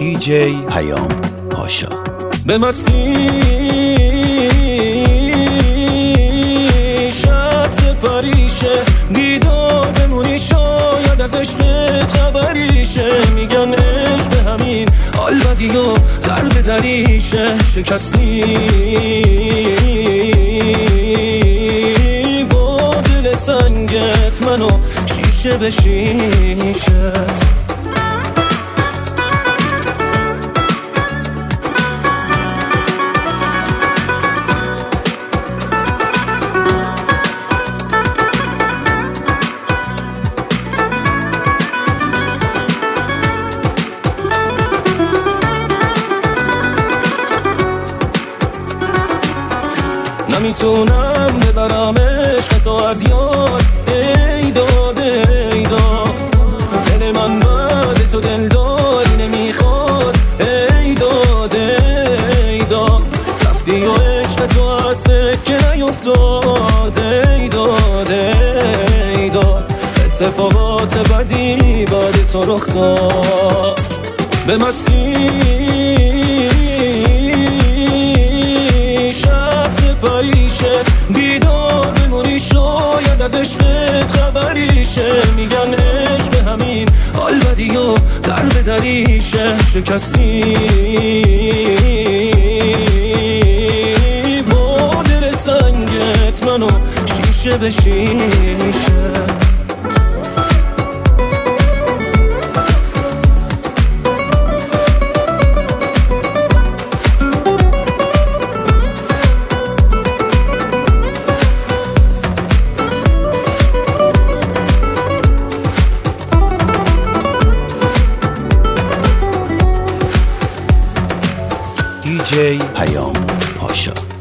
دیجی پیام پاشا. به مستی شب پریشه دیدار بمونی شاید از عشقت خبریشه. میگن عشق همین حال بدی و درد دریشه. شکستی با دل سنگت منو شیشه به شیشه. نمیتونم ببرم عشق تو از یاد. ای داد ای داد دل من بعد تو دلداری نمیخواد. ای داد ای داد رفتی و عشق تو از سکه نیفتاد. ای داد ای داد اتفاقات بدی بعد تو رخ داد. به مستی پریشه دیدار بمونی شاید از عشقت خبریشه. میگن عشق همین حال بدی و درد دریشه. شکستی با دل سنگت منو شیشه به شیشه. دیجی پیام پاشا.